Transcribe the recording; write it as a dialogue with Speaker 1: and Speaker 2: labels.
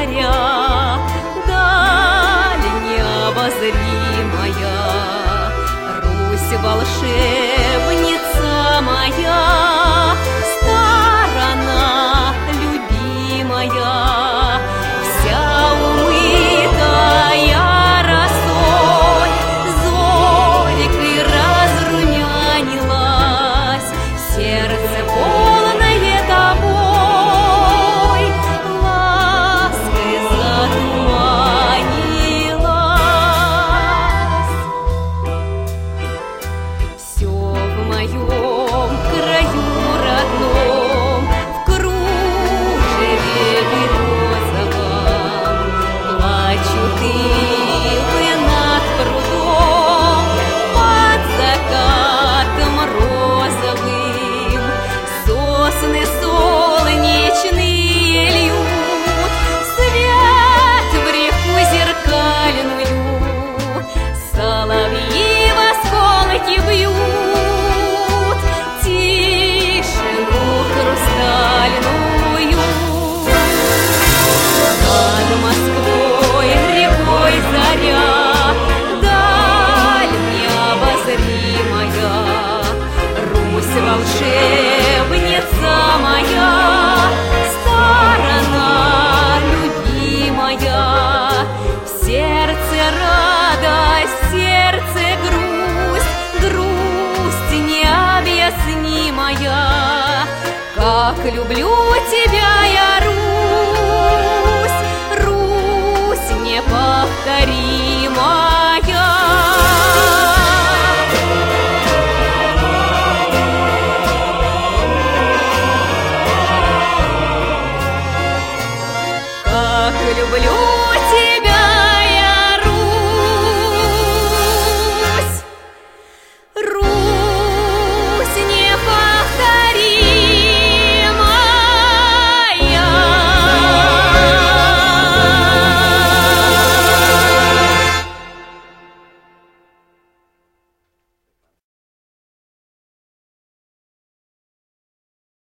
Speaker 1: заря, даль необозримая, Русь волшебница моя, сторона любимая, вся умытая росой, зорькой разрумянилась, сердце полное тобой лаской затуманилась. Все в моем краю родном, в кружеве березовом, плачут ивы над прудом, под закатом розовым, сосны солнечные льют свет в реку зеркальную, соловьи в осколки бьют тишину хрустальную. Над Москвой рекой заря, даль необозримая, Русь волшебница моя, сторона любимая, в сердце радость, в сердце грусть, грусть необъяснимая. Как люблю тебя я, Русь, Русь неповторимая.